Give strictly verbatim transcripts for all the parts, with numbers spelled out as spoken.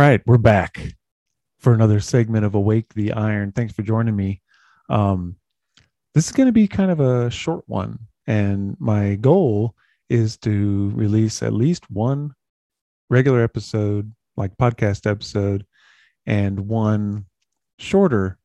right, we're back for another segment of Awake the Iron. Thanks for joining me. Um, this is going to be kind of a short one, and my goal is to release at least one regular episode, like podcast episode, and one shorter,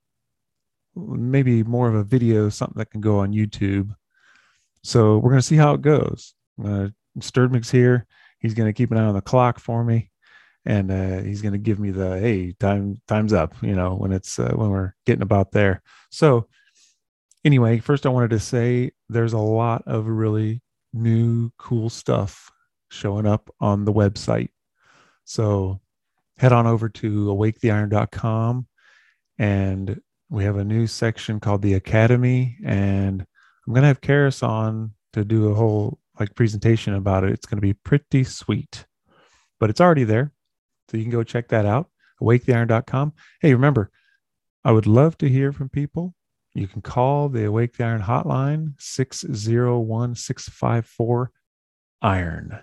maybe more of a video, something that can go on YouTube. So we're going to see how it goes. Uh, Sturdmix here. He's going to keep an eye on the clock for me, and uh, he's going to give me the hey, time time's up. You know, when it's uh, when we're getting about there. So anyway, first I wanted to say there's a lot of really new cool stuff showing up on the website. So head on over to awake the iron dot com, and we have a new section called the Academy, and I'm going to have Karis on to do a whole like presentation about it. It's going to be pretty sweet, but it's already there. So you can go check that out, awake the iron dot com. Hey, remember, I would love to hear from people. You can call the Awake the Iron hotline, six oh one, six five four, iron.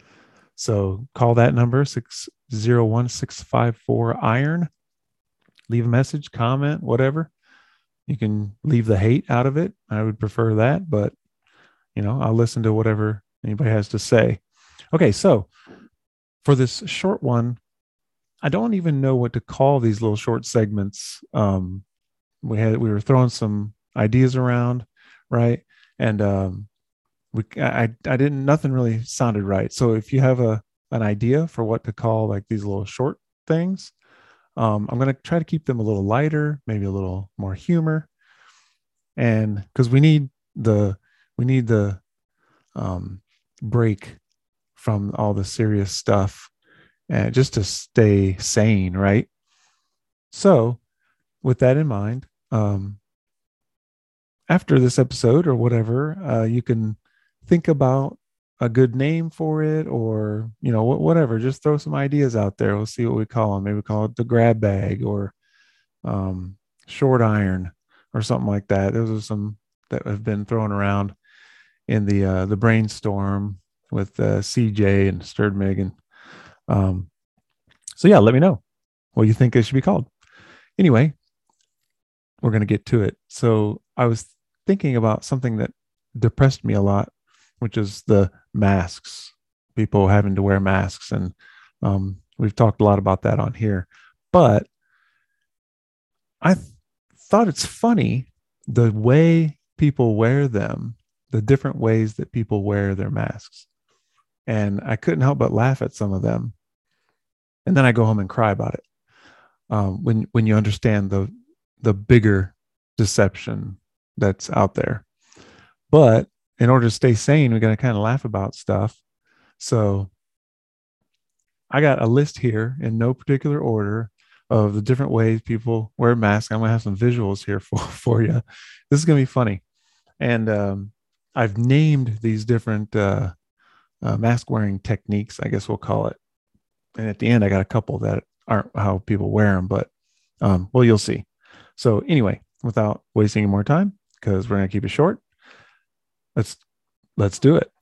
So call that number, six oh one, six five four, iron. Leave a message, comment, whatever. You can leave the hate out of it. I would prefer that, but you know, I'll listen to whatever anybody has to say. Okay, so for this short one, I don't even know what to call these little short segments. Um, we had we were throwing some ideas around, right? And um, we I I didn't nothing really sounded right. So if you have a an idea for what to call like these little short things, um, I'm gonna try to keep them a little lighter, maybe a little more humor, and because we need the we need the um, break from all the serious stuff, and just to stay sane, right? So, with that in mind, um, after this episode or whatever, uh, you can think about a good name for it, or you know, wh- whatever. Just throw some ideas out there. We'll see what we call them. Maybe we call it the grab bag or um, short iron or something like that. Those are some that have been thrown around in the uh, the brainstorm with uh, C J and Sturd Megan. Um, so yeah, let me know what you think it should be called. Anyway, we're going to get to it. So I was thinking about something that depressed me a lot, which is the masks, people having to wear masks. And um, we've talked a lot about that on here. But I th- thought it's funny the way people wear them, the different ways that people wear their masks. And I couldn't help but laugh at some of them. And then I go home and cry about it. Um, when when you understand the the bigger deception that's out there. But in order to stay sane, we got to kind of laugh about stuff. So I got a list here in no particular order of the different ways people wear masks. I'm gonna have some visuals here for for you. This is gonna be funny, and um, I've named these different uh, uh, mask wearing techniques, I guess we'll call it. And at the end, I got a couple that aren't how people wear them, but um, well, you'll see. So anyway, without wasting any more time, because we're gonna keep it short, let's let's do it.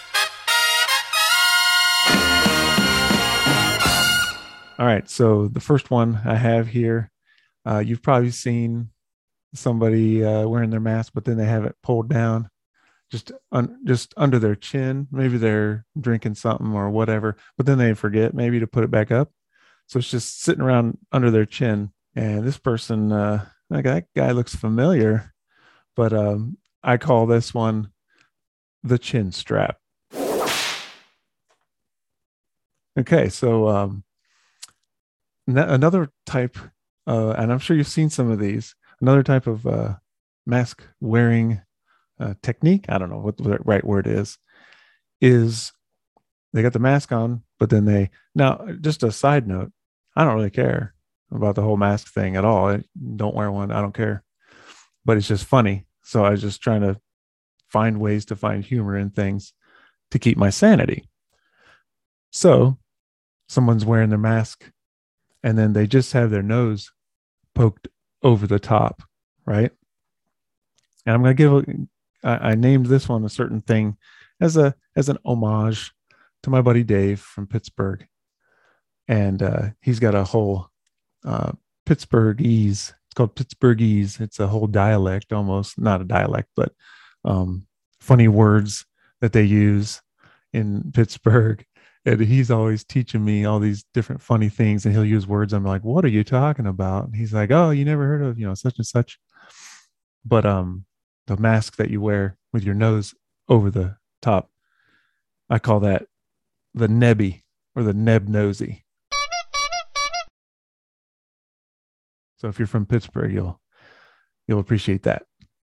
All right. So the first one I have here, uh, you've probably seen somebody uh, wearing their mask, but then they have it pulled down, just un- just under their chin. Maybe they're drinking something or whatever, but then they forget maybe to put it back up. So it's just sitting around under their chin. And this person, uh, like that guy looks familiar, but um, I call this one the chin strap. Okay, so um, another type, uh, and I'm sure you've seen some of these. Another type of uh, mask wearing uh, technique. I don't know what the right word is. Is they got the mask on, but then they now. Just a side note, I don't really care about the whole mask thing at all. I don't wear one. I don't care, but it's just funny. So I was just trying to find ways to find humor in things to keep my sanity. So someone's wearing their mask, and then they just have their nose poked over the top, right? And I'm going to give a, I, I named this one a certain thing as a as an homage to my buddy Dave from Pittsburgh. and uh, he's got a whole uh, Pittsburghese. It's called Pittsburghese. It's a whole dialect, almost not a dialect, but um, funny words that they use in Pittsburgh. And he's always teaching me all these different funny things, and he'll use words. I'm like, "What are you talking about?" And he's like, "Oh, you never heard of you know such and such." But um, the mask that you wear with your nose over the top, I call that the nebby or the neb nosy. So if you're from Pittsburgh, you'll you'll appreciate that.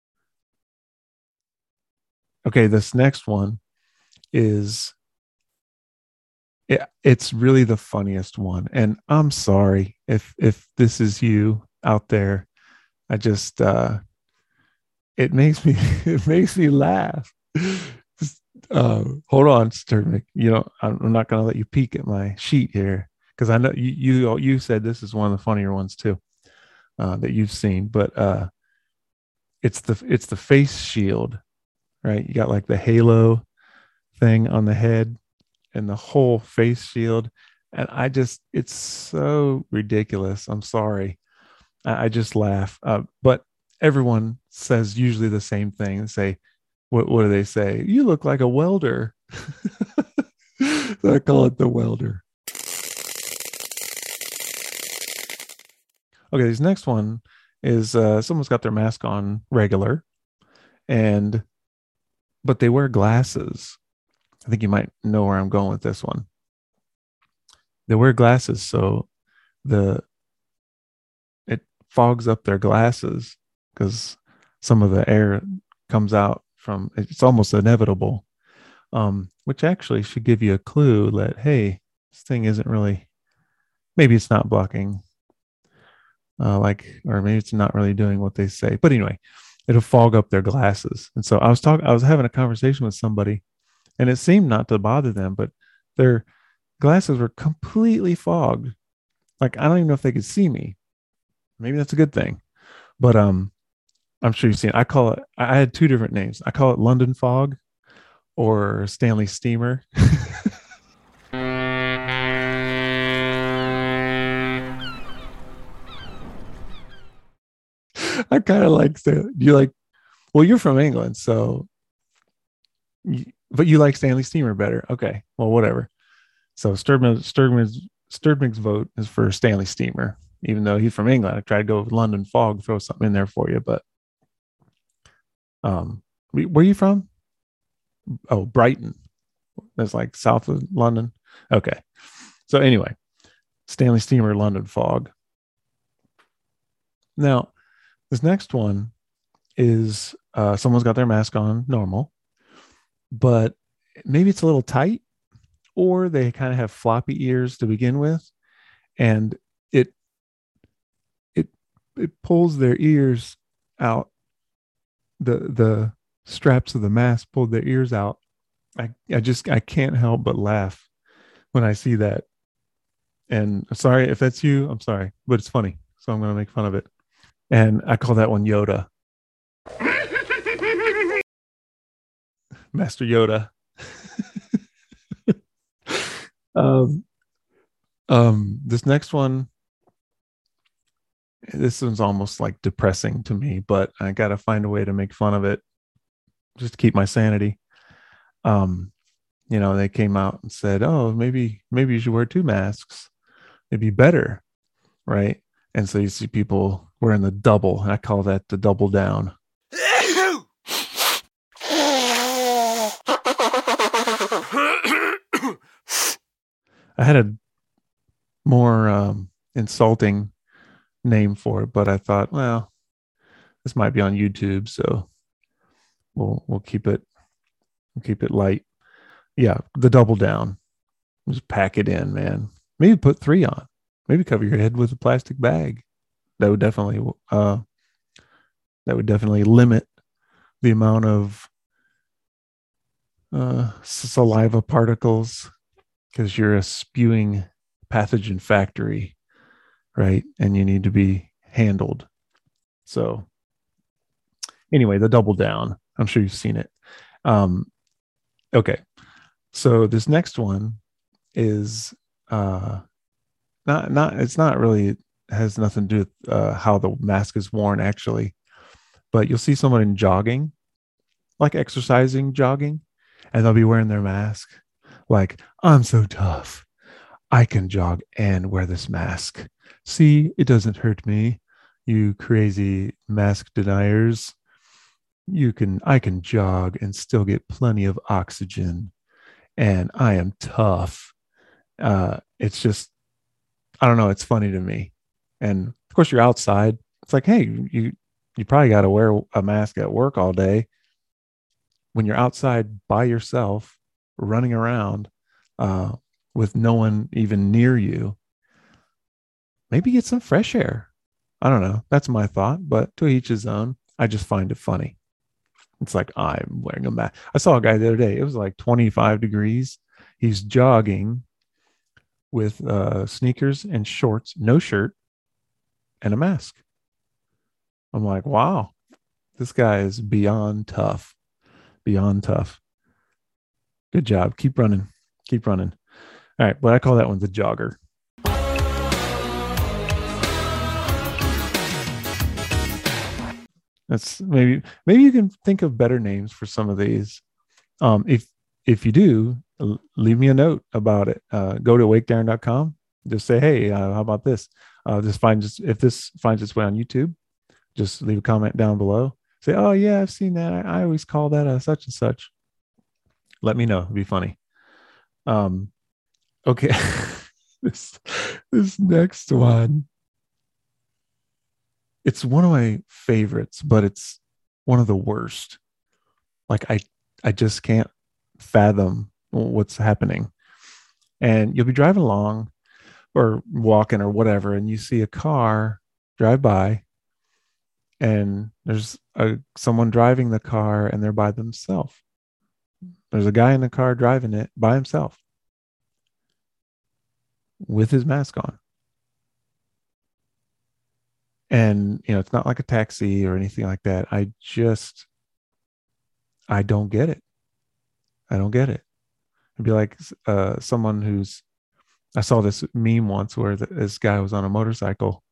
Okay, this next one is it, it's really the funniest one, and I'm sorry if if this is you out there. I just uh, it makes me it makes me laugh. Just, uh, hold on, Sterling. You know I'm, I'm not going to let you peek at my sheet here because I know you you you said this is one of the funnier ones too uh, that you've seen, but uh, it's the it's the face shield, right? You got like the halo thing on the head and the whole face shield. And I just, it's so ridiculous. I'm sorry. I, I just laugh. Uh, but everyone says usually the same thing. They say, what, what do they say? You look like a welder. So I call it the welder. Okay, this next one is uh, someone's got their mask on regular, and but they wear glasses. I think you might know where I'm going with this one. They wear glasses, so the it fogs up their glasses because some of the air comes out from it's almost inevitable. Um, which actually should give you a clue that hey, this thing isn't really maybe it's not blocking uh, like or maybe it's not really doing what they say. But anyway, it'll fog up their glasses. And so I was talking I was having a conversation with somebody and it seemed not to bother them, but their glasses were completely fogged. Like I don't even know if they could see me. Maybe that's a good thing. But um I'm sure you've seen it. I call it I had two different names. I call it London fog or Stanley steamer. I kind of like Stanley. You like well, you're from England, so but you like Stanley steamer better. Okay. Well, whatever. So Sturman Sturman's Sturming's vote is for Stanley steamer, even though he's from England. I tried to go with London fog, throw something in there for you, but um where are you from? Oh, Brighton. That's like south of London. Okay. So anyway, Stanley Steamer London Fog. Now, this next one is uh, someone's got their mask on normal, but maybe it's a little tight, or they kind of have floppy ears to begin with, and it it it pulls their ears out. The the straps of the mask pulled their ears out. I I just I can't help but laugh when I see that. And sorry if that's you, I'm sorry, but it's funny. So I'm going to make fun of it. And I call that one Yoda, Master Yoda. um, um, this next one, this one's almost like depressing to me, but I got to find a way to make fun of it just to keep my sanity. Um, you know, they came out and said, "Oh, maybe maybe you should wear two masks. It'd be better." Right? And so you see people wearing the double. I call that the double down. I had a more um, insulting name for it, but I thought, well, this might be on YouTube, so we'll we'll keep it we'll keep it light. Yeah, the double down. Just pack it in, man. Maybe put three on. Maybe cover your head with a plastic bag. That would definitely uh that would definitely limit the amount of uh, saliva particles because you're a spewing pathogen factory, right? And you need to be handled. So, anyway, the double down. I'm sure you've seen it. Um, okay. So, this next one is uh, not not it's not really has nothing to do with uh, how the mask is worn actually, but you'll see someone in jogging, like exercising, jogging, and they'll be wearing their mask. Like, I'm so tough. I can jog and wear this mask. See, it doesn't hurt me. You crazy mask deniers. You can, I can jog and still get plenty of oxygen. And I am tough. Uh, it's just, I don't know. It's funny to me. And of course, you're outside. It's like, hey, you, you probably got to wear a mask at work all day. When you're outside by yourself, running around uh, with no one even near you, maybe get some fresh air. I don't know. That's my thought, but to each his own. I just find it funny. It's like I'm wearing a mask. I saw a guy the other day. It was like twenty-five degrees. He's jogging with uh, sneakers and shorts, no shirt, and a mask. I'm like, wow, this guy is beyond tough. Beyond tough. Good job. Keep running. Keep running. All right, but I call that one the jogger. That's maybe maybe you can think of better names for some of these. Um, if if you do, leave me a note about it. Uh, go to awake darren dot com. Just say, hey, uh, how about this? Uh, just find just if this finds its way on YouTube, just leave a comment down below. Say, oh yeah, I've seen that. I, I always call that a such and such. Let me know. It'd be funny. Um, okay. this this next one. It's one of my favorites, but it's one of the worst. Like I I just can't fathom what's happening. And you'll be driving along or walking or whatever, and you see a car drive by, and there's a someone driving the car, and they're by themselves. There's a guy in the car driving it by himself with his mask on. And you know, it's not like a taxi or anything like that. I just I don't get it. I don't get it. It'd be like uh, someone who's. I saw this meme once where the, this guy was on a motorcycle,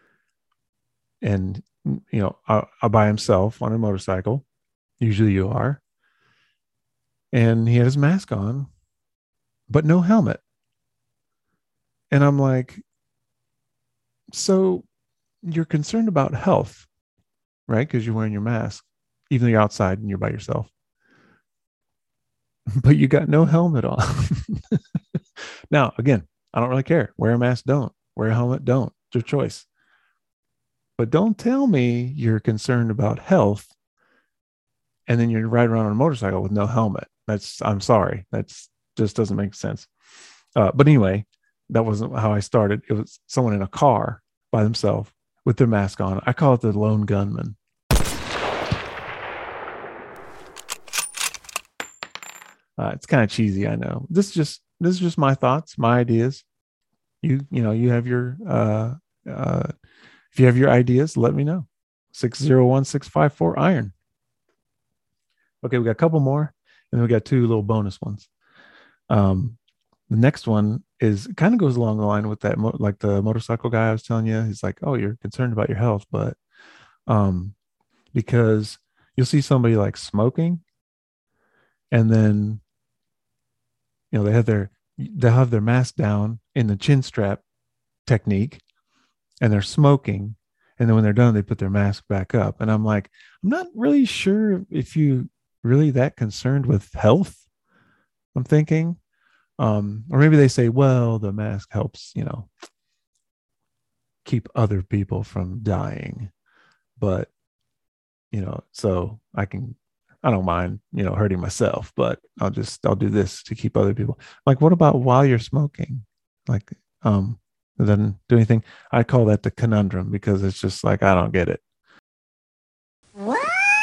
and you know, uh, uh, by himself on a motorcycle. Usually, you are, and he had his mask on, but no helmet. And I'm like, so you're concerned about health, right? Because you're wearing your mask, even though you're outside and you're by yourself, but you got no helmet on. Now, again, I don't really care. Wear a mask, don't. Wear a helmet, don't. It's your choice. But don't tell me you're concerned about health and then you're riding around on a motorcycle with no helmet. That's, I'm sorry. That's just doesn't make sense. Uh, but anyway, that wasn't how I started. It was someone in a car by themselves with their mask on. I call it the lone gunman. Uh, it's kind of cheesy, I know. This is just this is just my thoughts, my ideas. You you know you have your uh, uh, if you have your ideas, let me know. six zero one six five four iron. Okay, we got a couple more, and then we got two little bonus ones. Um, the next one is kind of goes along the line with that, mo- like the motorcycle guy I was telling you. He's like, "Oh, you're concerned about your health, but um, because you'll see somebody like smoking, and then you know they have their they have their mask down in the chin strap technique, and they're smoking, and then when they're done, they put their mask back up. And I'm like, I'm not really sure if you really that concerned with health. I'm thinking, um, or maybe they say, well, the mask helps, you know, keep other people from dying, but you know, so I can. I don't mind, you know, hurting myself, but I'll just I'll do this to keep other people. Like, what about while you're smoking? Like, um, it doesn't do anything. I call that the conundrum because it's just like I don't get it. What?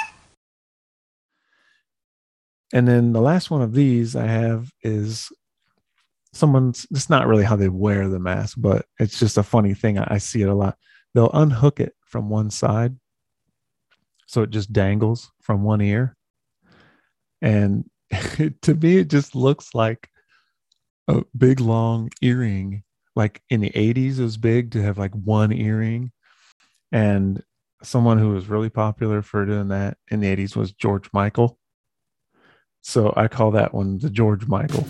And then the last one of these I have is someone's. It's not really how they wear the mask, but it's just a funny thing. I, I see it a lot. They'll unhook it from one side, so it just dangles from one ear, and to me, it just looks like a big long earring like in the eighties, it was big to have like one earring. And someone who was really popular for doing that in the eighties was George Michael. So I call that one the George Michael.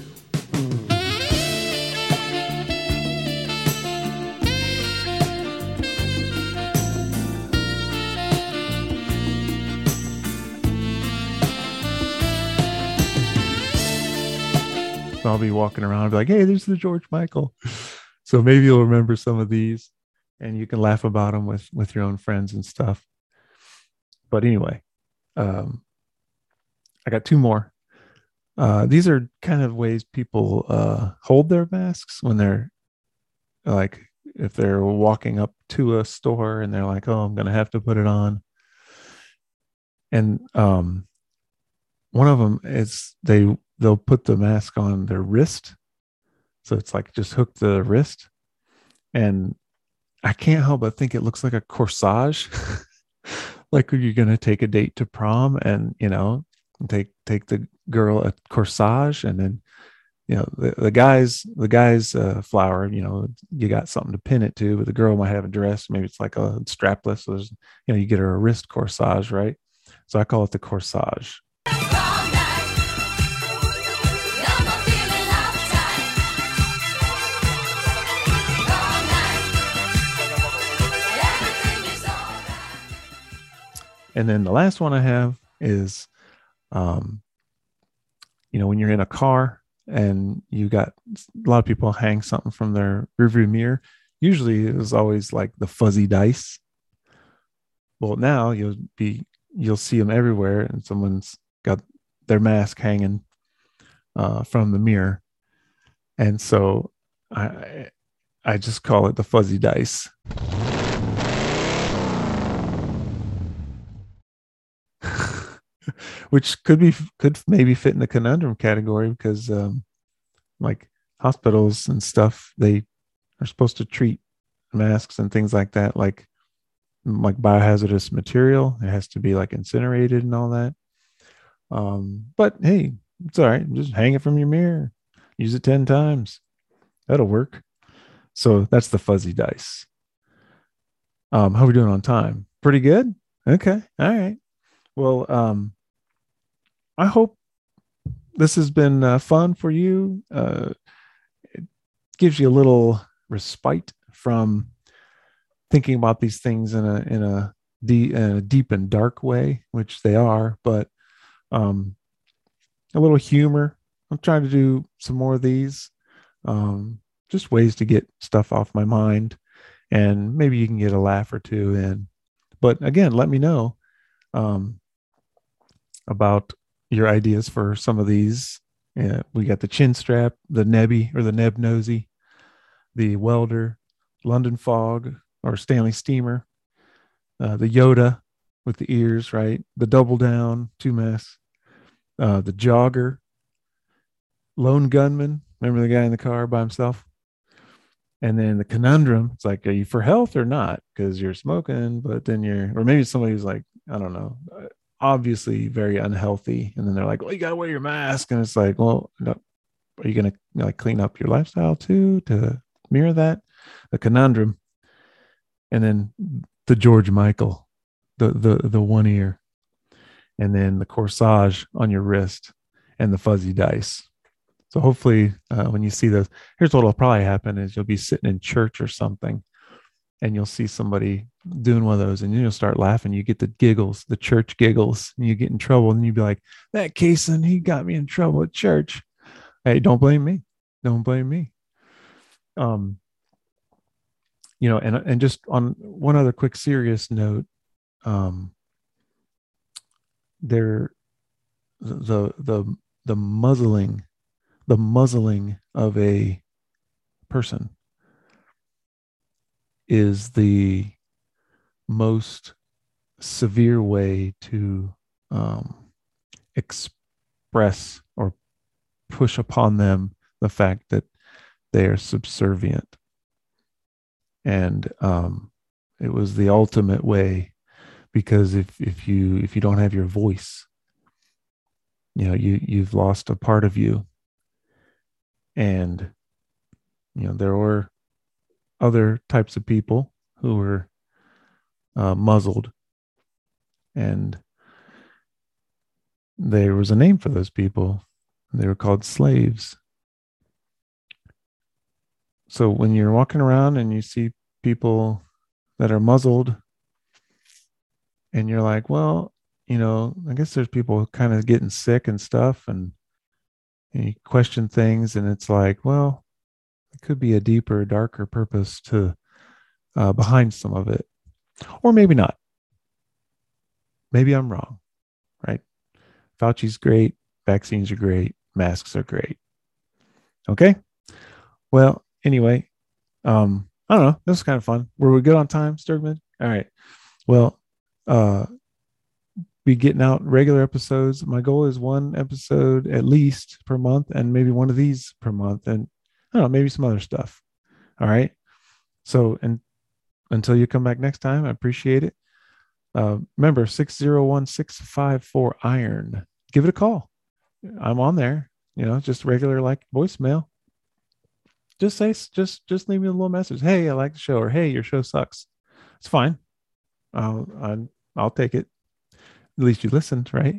So I'll be walking around and be like, hey, there's the George Michael. So maybe you'll remember some of these and you can laugh about them with with your own friends and stuff. But anyway, um, I got two more. Uh, these are kind of ways people uh, hold their masks when they're like, if they're walking up to a store and they're like, oh, I'm going to have to put it on. And um, one of them is they they'll put the mask on their wrist, so it's like just hook the wrist, and I can't help but think it looks like a corsage. Like you're gonna take a date to prom, and you know, take take the girl a corsage, and then you know the, the guys the guys uh, flower. You know, you got something to pin it to, but the girl might have a dress. Maybe it's like a strapless. So there's you know you get her a wrist corsage, right? So I call it the corsage. And then the last one I have is, um, you know, when you're in a car and you got a lot of people hang something from their rearview mirror. Usually it was always like the fuzzy dice. Well, now you'll be you'll see them everywhere, and someone's got their mask hanging uh, from the mirror, and so I I just call it the fuzzy dice. Which could be could maybe fit in the conundrum category because um, like hospitals and stuff, they are supposed to treat masks and things like that like like biohazardous material. It has to be like incinerated and all that. Um, but hey, it's all right. Just hang it from your mirror. Use it ten times. That'll work. So that's the fuzzy dice. Um, how are we doing on time? Pretty good. Okay. All right. Well, um, I hope this has been uh, fun for you. Uh, it gives you a little respite from thinking about these things in a in a, deep, in a deep and dark way, which they are. But um, a little humor. I'm trying to do some more of these. Um, just ways to get stuff off my mind, and maybe you can get a laugh or two in. But again, let me know um, about your ideas for some of these. Yeah, we got the chin strap, the nebby or the neb nosy, the welder, London fog or Stanley steamer, uh, the Yoda with the ears, right? The double down, two mess, uh, the jogger, lone gunman. Remember the guy in the car by himself? And then the conundrum, it's like, are you for health or not? Because you're smoking, but then you're, or maybe somebody who's like, I don't know, uh, obviously very unhealthy. And then they're like, well, you got to wear your mask. And it's like, well, no, are you going to you know, like clean up your lifestyle too to mirror that? The conundrum. And then the George Michael, the, the, the one ear. And then the corsage on your wrist and the fuzzy dice. So hopefully uh, when you see those, here's what will probably happen is you'll be sitting in church or something and you'll see somebody doing one of those and you'll start laughing. You get the giggles, the church giggles, and you get in trouble and you'll be like, that Kaysen, he got me in trouble at church. Hey, don't blame me. Don't blame me. Um, you know, and, and just on one other quick serious note, um, there, the, the, the muzzling the muzzling of a person is the most severe way to um, express or push upon them the fact that they are subservient. And um, it was the ultimate way because if, if you if you don't have your voice, you know, you you've lost a part of you. And you know there were other types of people who were uh, muzzled, and there was a name for those people. They were called slaves. So when you're walking around and you see people that are muzzled, and you're like, well, you know, I guess there's people kind of getting sick and stuff, and, and you question things, and it's like, well, it could be a deeper, darker purpose to uh, behind some of it, or maybe not. Maybe I'm wrong, right? Fauci's great, vaccines are great, masks are great. Okay. Well, anyway, um, I don't know. This was kind of fun. Were we good on time, Sturgman? All right. Well, uh, be getting out regular episodes. My goal is one episode at least per month, and maybe one of these per month, and I don't know, maybe some other stuff. All right. So, and until you come back next time, I appreciate it. Uh, remember six zero one six five four iron. Give it a call. I'm on there. You know, just regular like voicemail. Just say, just just leave me a little message. Hey, I like the show, or hey, your show sucks. It's fine. I'll I'll, I'll take it. At least you listened, right?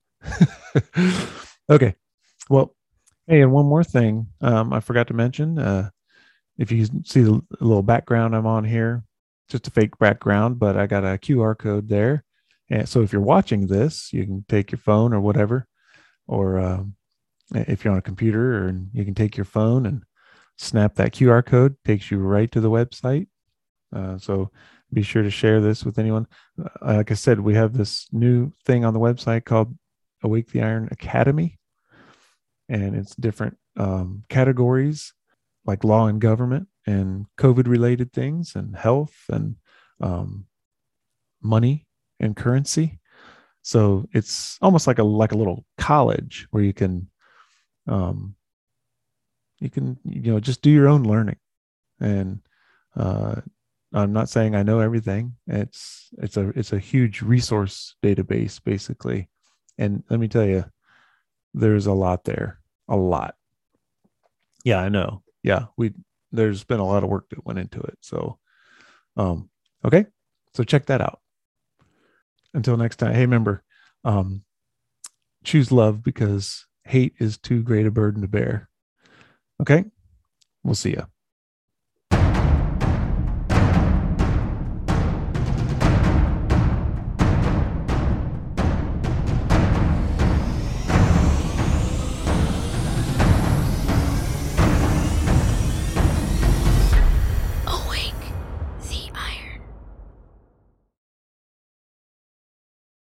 Okay. Well, hey, and one more thing, um, I forgot to mention. Uh, if you see the little background I'm on here, just a fake background, but I got a Q R code there. And so if you're watching this, you can take your phone or whatever, or um, if you're on a computer, or you can take your phone and snap that Q R code, takes you right to the website. Uh, so be sure to share this with anyone. Uh, like I said, we have this new thing on the website called Awake the Iron Academy, and it's different um, categories like law and government and COVID related things and health and um, money and currency. So it's almost like a like a little college where you can um, you can you know just do your own learning. And uh, I'm not saying I know everything. It's it's a it's a huge resource database basically, and let me tell you, there's a lot there, a lot. Yeah, I know. Yeah, we there's been a lot of work that went into it. So, um, okay, so check that out. Until next time. Hey, remember, um, choose love because hate is too great a burden to bear. Okay, we'll see you.